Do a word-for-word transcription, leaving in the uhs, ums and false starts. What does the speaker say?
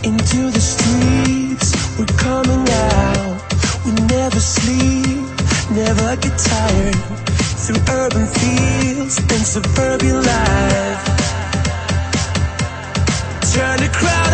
Into the streets, we're coming out. We never sleep, never get tired. Through urban fields and suburban life. Turn the crowd